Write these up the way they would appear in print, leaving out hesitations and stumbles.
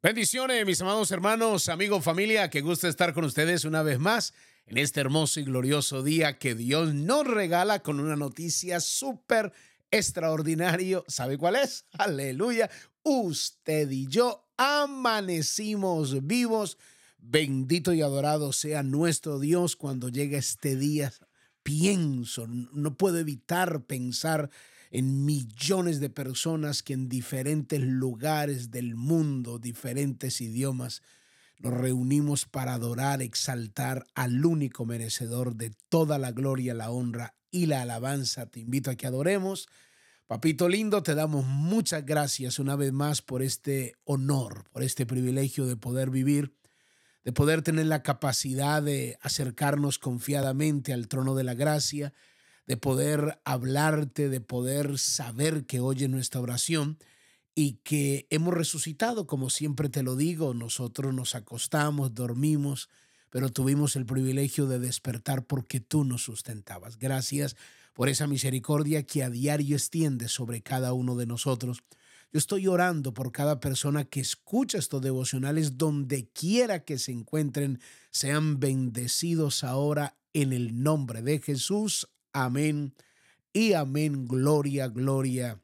Bendiciones, mis amados hermanos, amigos, familia, qué gusto estar con ustedes una vez más en este hermoso y glorioso día que Dios nos regala con una noticia súper extraordinaria. ¿Sabe cuál es? Aleluya. Usted y yo amanecimos vivos. Bendito y adorado sea nuestro Dios cuando llega este día. No puedo evitar pensar en millones de personas que en diferentes lugares del mundo, diferentes idiomas, nos reunimos para adorar, exaltar al único merecedor de toda la gloria, la honra y la alabanza. Te invito a que adoremos. Papito lindo, te damos muchas gracias una vez más por este honor, por este privilegio de poder vivir, de poder tener la capacidad de acercarnos confiadamente al trono de la gracia, de poder hablarte, de poder saber que oye nuestra oración y que hemos resucitado, como siempre te lo digo. Nosotros nos acostamos, dormimos, pero tuvimos el privilegio de despertar porque tú nos sustentabas. Gracias por esa misericordia que a diario extiendes sobre cada uno de nosotros. Yo estoy orando por cada persona que escucha estos devocionales donde quiera que se encuentren. Sean bendecidos ahora en el nombre de Jesús. Amén y amén. Gloria, gloria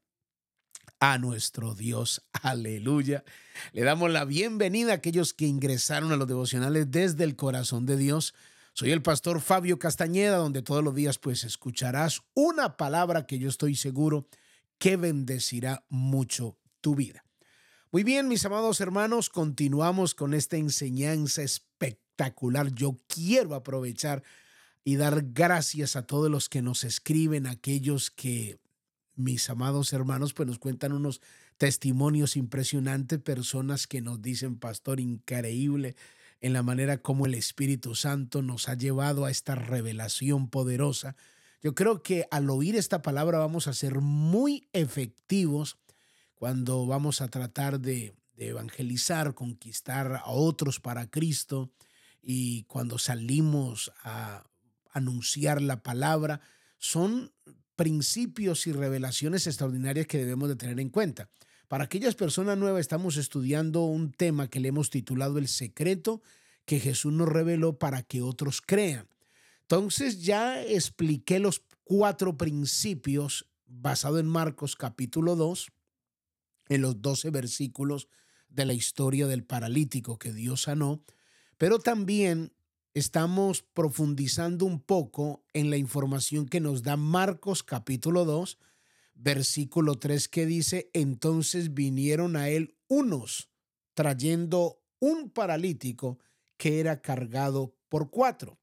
a nuestro Dios. Aleluya. Le damos la bienvenida a aquellos que ingresaron a los devocionales desde el corazón de Dios. Soy el pastor Fabio Castañeda, donde todos los días pues escucharás una palabra que yo estoy seguro que bendecirá mucho tu vida. Muy bien, mis amados hermanos, continuamos con esta enseñanza espectacular. Yo quiero aprovechar y dar gracias a todos los que nos escriben, aquellos que, mis amados hermanos, pues nos cuentan unos testimonios impresionantes, personas que nos dicen, pastor, increíble en la manera como el Espíritu Santo nos ha llevado a esta revelación poderosa. Yo creo que al oír esta palabra vamos a ser muy efectivos cuando vamos a tratar de evangelizar, conquistar a otros para Cristo, y cuando salimos a anunciar la palabra. Son principios y revelaciones extraordinarias que debemos de tener en cuenta. Para aquellas personas nuevas, estamos estudiando un tema que le hemos titulado El secreto que Jesús nos reveló para que otros crean. Entonces ya expliqué los 4 principios basados en Marcos capítulo 2, en los 12 versículos de la historia del paralítico que Dios sanó, pero también estamos profundizando un poco en la información que nos da Marcos capítulo 2, versículo 3, que dice: entonces vinieron a él unos trayendo un paralítico que era cargado por 4.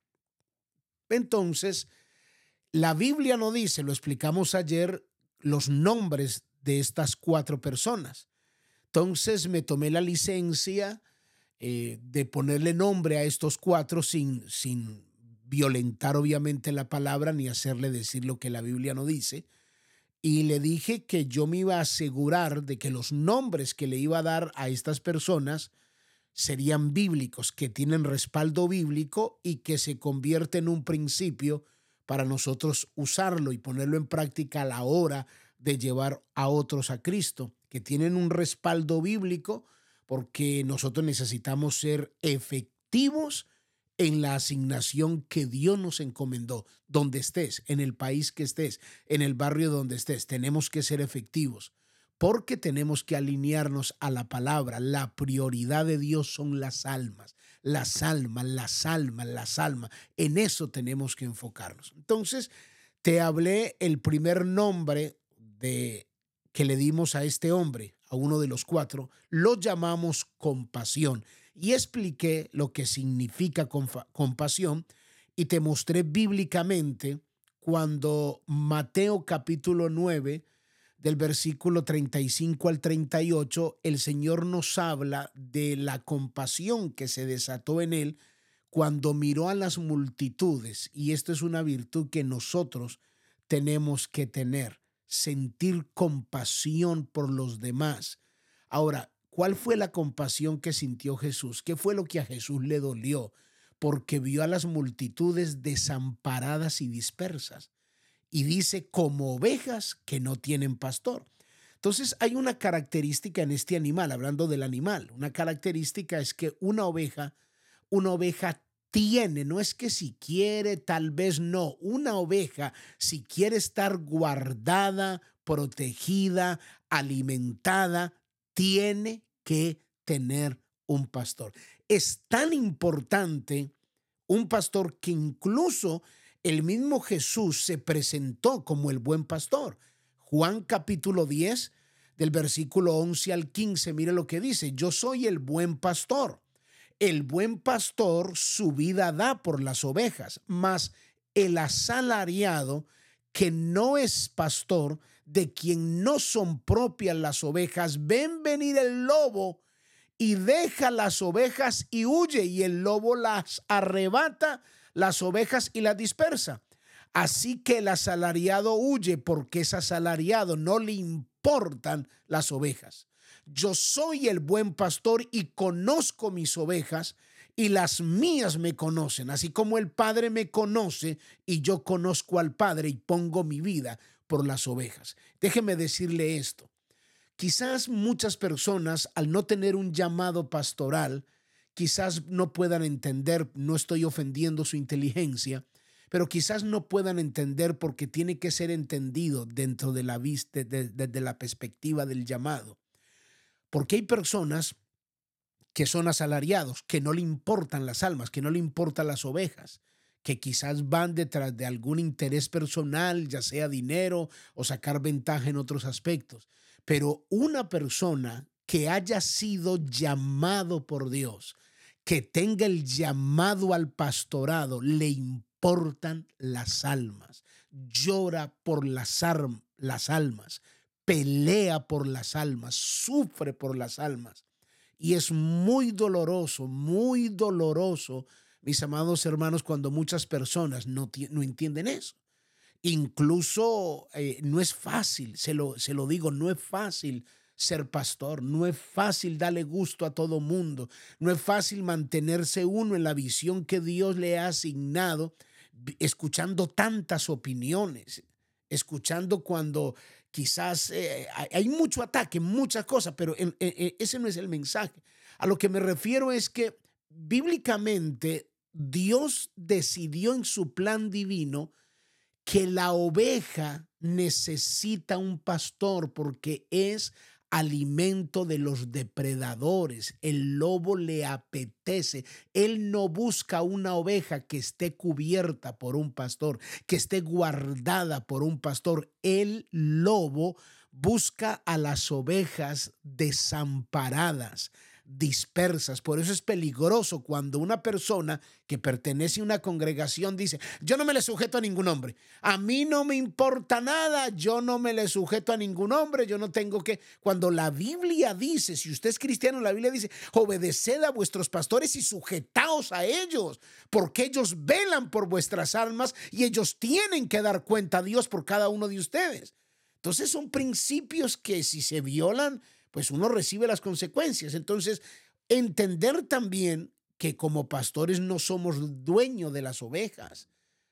Entonces, la Biblia no dice, lo explicamos ayer, los nombres de estas 4 personas. Entonces me tomé la licencia de ponerle nombre a estos 4 sin violentar obviamente la palabra ni hacerle decir lo que la Biblia no dice. Y le dije que yo me iba a asegurar de que los nombres que le iba a dar a estas personas serían bíblicos, que tienen respaldo bíblico y que se convierte en un principio para nosotros usarlo y ponerlo en práctica a la hora de llevar a otros a Cristo, que tienen un respaldo bíblico, porque nosotros necesitamos ser efectivos en la asignación que Dios nos encomendó. Donde estés, en el país que estés, en el barrio donde estés, tenemos que ser efectivos porque tenemos que alinearnos a la palabra. La prioridad de Dios son las almas, las almas, las almas, las almas. En eso tenemos que enfocarnos. Entonces, te hablé el primer nombre que le dimos a este hombre, a uno de los 4, lo llamamos compasión. Y expliqué lo que significa compasión y te mostré bíblicamente cuando Mateo capítulo 9, del versículo 35 al 38, el Señor nos habla de la compasión que se desató en él cuando miró a las multitudes. Y esto es una virtud que nosotros tenemos que tener, sentir compasión por los demás. Ahora, ¿cuál fue la compasión que sintió Jesús? ¿Qué fue lo que a Jesús le dolió? Porque vio a las multitudes desamparadas y dispersas. Y dice, como ovejas que no tienen pastor. Entonces hay una característica en este animal, hablando del animal, una característica es que una oveja tiene, no es que si quiere, tal vez no, una oveja, si quiere estar guardada, protegida, alimentada, tiene que tener un pastor. Es tan importante un pastor que incluso el mismo Jesús se presentó como el buen pastor. Juan capítulo 10, del versículo 11 al 15, mire lo que dice: yo soy el buen pastor. El buen pastor su vida da por las ovejas, mas el asalariado que no es pastor, de quien no son propias las ovejas, ven venir el lobo y deja las ovejas y huye, y el lobo las arrebata, las ovejas, y las dispersa. Así que el asalariado huye porque es asalariado, no le importan las ovejas. Yo soy el buen pastor y conozco mis ovejas, y las mías me conocen, así como el Padre me conoce y yo conozco al Padre y pongo mi vida por las ovejas. Déjeme decirle esto. Quizás muchas personas, al no tener un llamado pastoral, quizás no puedan entender, no estoy ofendiendo su inteligencia, pero quizás no puedan entender, porque tiene que ser entendido dentro de la vista, desde la perspectiva del llamado. Porque hay personas que son asalariados, que no le importan las almas, que no le importan las ovejas, que quizás van detrás de algún interés personal, ya sea dinero o sacar ventaja en otros aspectos. Pero una persona que haya sido llamado por Dios, que tenga el llamado al pastorado, le importan las almas, llora por las almas, pelea por las almas, sufre por las almas. Y es muy doloroso, mis amados hermanos, cuando muchas personas no entienden eso. Incluso no es fácil, se lo digo, no es fácil ser pastor, no es fácil darle gusto a todo mundo, no es fácil mantenerse uno en la visión que Dios le ha asignado, escuchando tantas opiniones, escuchando cuando quizás hay mucho ataque, muchas cosas, pero ese no es el mensaje. A lo que me refiero es que bíblicamente Dios decidió en su plan divino que la oveja necesita un pastor, porque es alimento de los depredadores. El lobo le apetece. Él no busca una oveja que esté cubierta por un pastor, que esté guardada por un pastor. El lobo busca a las ovejas desamparadas, dispersas. Por eso es peligroso cuando una persona que pertenece a una congregación dice: yo no me le sujeto a ningún hombre, a mí no me importa nada, yo no me le sujeto a ningún hombre, yo no tengo que. Cuando la Biblia dice, si usted es cristiano, la Biblia dice: obedeced a vuestros pastores y sujetaos a ellos, porque ellos velan por vuestras almas y ellos tienen que dar cuenta a Dios por cada uno de ustedes. Entonces son principios que, si se violan, pues uno recibe las consecuencias. Entonces, entender también que como pastores no somos dueños de las ovejas.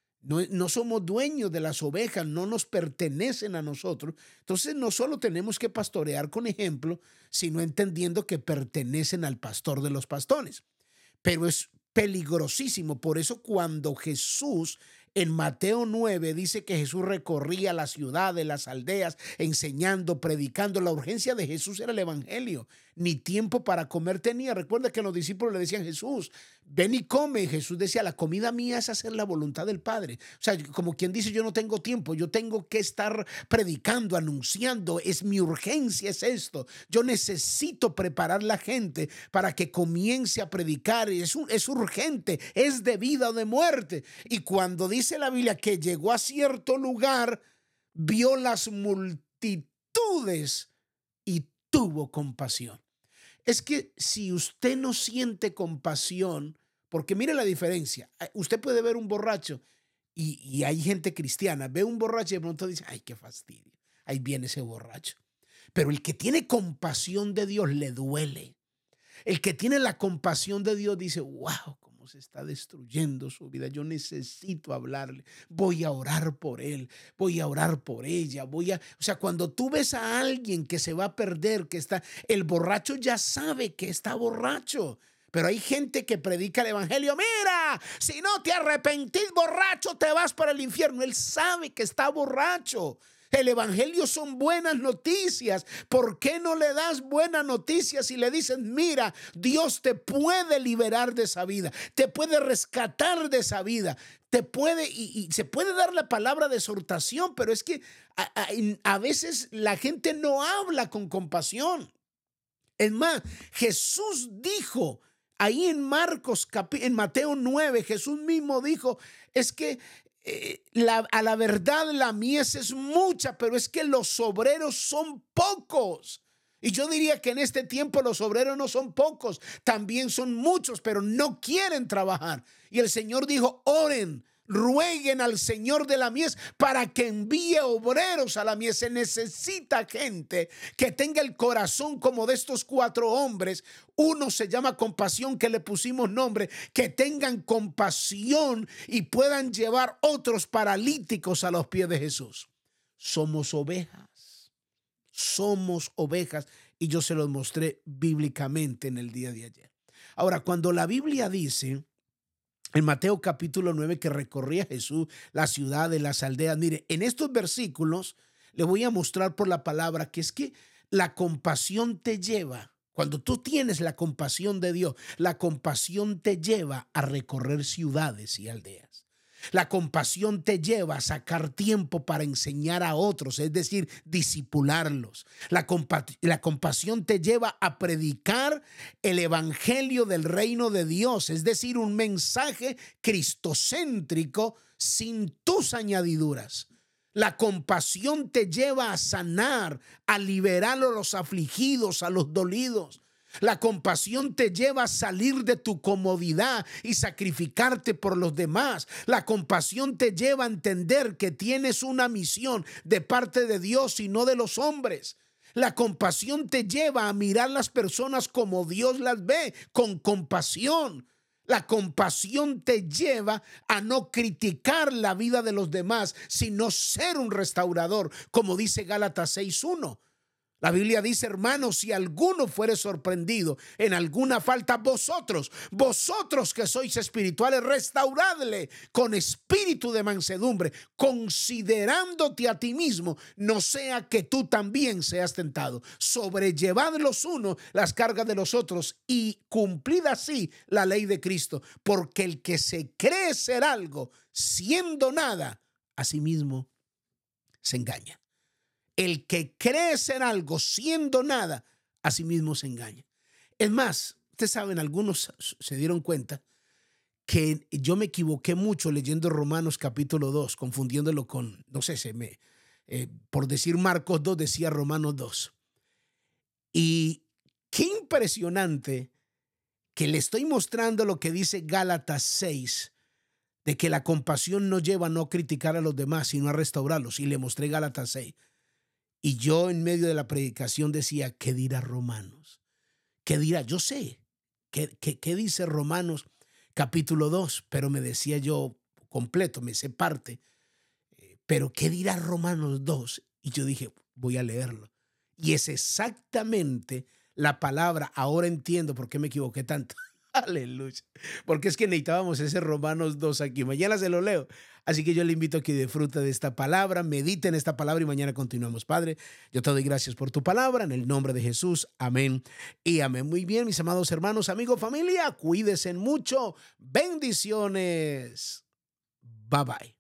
No somos dueños de las ovejas, no nos pertenecen a nosotros. Entonces, no solo tenemos que pastorear con ejemplo, sino entendiendo que pertenecen al pastor de los pastores. Pero es peligrosísimo. Por eso, cuando Jesús en Mateo 9 dice que Jesús recorría las ciudades, las aldeas, enseñando, predicando, la urgencia de Jesús era el evangelio. Ni tiempo para comer tenía. Recuerda que los discípulos le decían: Jesús, ven y come. Y Jesús decía: la comida mía es hacer la voluntad del Padre. O sea, como quien dice: yo no tengo tiempo, yo tengo que estar predicando, anunciando, es mi urgencia, es esto. Yo necesito preparar la gente para que comience a predicar. Es urgente, es de vida o de muerte. Y cuando dice la Biblia que llegó a cierto lugar, vio las multitudes y tuvo compasión. Es que si usted no siente compasión, porque mire la diferencia, usted puede ver un borracho y hay gente cristiana, ve un borracho y de pronto dice: ay, qué fastidio, ahí viene ese borracho. Pero el que tiene compasión de Dios le duele. El que tiene la compasión de Dios dice: wow, cómo hermanos, está destruyendo su vida. Yo necesito hablarle. Voy a orar por él. Voy a orar por ella. O sea, cuando tú ves a alguien que se va a perder, el borracho ya sabe que está borracho. Pero hay gente que predica el evangelio. Mira, si no te arrepentís, borracho, te vas para el infierno. Él sabe que está borracho. El evangelio son buenas noticias. ¿Por qué no le das buenas noticias y le dices, mira, Dios te puede liberar de esa vida, te puede rescatar de esa vida, te puede, y se puede dar la palabra de exhortación, pero es que a veces la gente no habla con compasión. Es más, Jesús dijo ahí en en Mateo 9, Jesús mismo dijo, es que a la verdad la mies es mucha, pero es que los obreros son pocos. Y yo diría que en este tiempo los obreros no son pocos, también son muchos, pero no quieren trabajar. Y el Señor dijo, oren, rueguen al Señor de la mies para que envíe obreros a la mies. Se necesita gente que tenga el corazón como de estos 4 hombres. Uno se llama compasión, que le pusimos nombre, que tengan compasión y puedan llevar otros paralíticos a los pies de Jesús. Somos ovejas. Somos ovejas, y yo se los mostré bíblicamente en el día de ayer. Ahora, cuando la Biblia dice en Mateo capítulo 9 que recorría Jesús las ciudades, las aldeas, mire, en estos versículos le voy a mostrar por la palabra que es que la compasión te lleva, cuando tú tienes la compasión de Dios, la compasión te lleva a recorrer ciudades y aldeas. La compasión te lleva a sacar tiempo para enseñar a otros, es decir, discipularlos. La compasión te lleva a predicar el evangelio del reino de Dios, es decir, un mensaje cristocéntrico sin tus añadiduras. La compasión te lleva a sanar, a liberar a los afligidos, a los dolidos. La compasión te lleva a salir de tu comodidad y sacrificarte por los demás. La compasión te lleva a entender que tienes una misión de parte de Dios y no de los hombres. La compasión te lleva a mirar las personas como Dios las ve, con compasión. La compasión te lleva a no criticar la vida de los demás, sino ser un restaurador, como dice Gálatas 6:1. La Biblia dice, hermanos, si alguno fuere sorprendido en alguna falta, vosotros que sois espirituales, restauradle con espíritu de mansedumbre, considerándote a ti mismo, no sea que tú también seas tentado. Sobrellevad los unos las cargas de los otros y cumplid así la ley de Cristo, porque el que se cree ser algo siendo nada, a sí mismo se engaña. El que cree ser algo siendo nada, a sí mismo se engaña. Es más, ustedes saben, algunos se dieron cuenta que yo me equivoqué mucho leyendo Romanos capítulo 2, confundiéndolo con, no sé, por decir Marcos 2, decía Romanos 2. Y qué impresionante que le estoy mostrando lo que dice Gálatas 6, de que la compasión nos lleva a no criticar a los demás, sino a restaurarlos. Y le mostré Gálatas 6. Y yo en medio de la predicación decía, ¿qué dirá Romanos? ¿Qué dirá? Yo sé, ¿qué dice Romanos capítulo 2? Pero me decía yo completo, me sé parte. Pero ¿qué dirá Romanos 2? Y yo dije, voy a leerlo. Y es exactamente la palabra. Ahora entiendo por qué me equivoqué tanto. Aleluya. Porque es que necesitábamos ese Romanos 2 aquí. Mañana se lo leo. Así que yo le invito a que disfrute de esta palabra, medite en esta palabra y mañana continuamos. Padre, yo te doy gracias por tu palabra en el nombre de Jesús. Amén y amén. Muy bien, mis amados hermanos, amigos, familia, cuídense mucho. Bendiciones. Bye bye.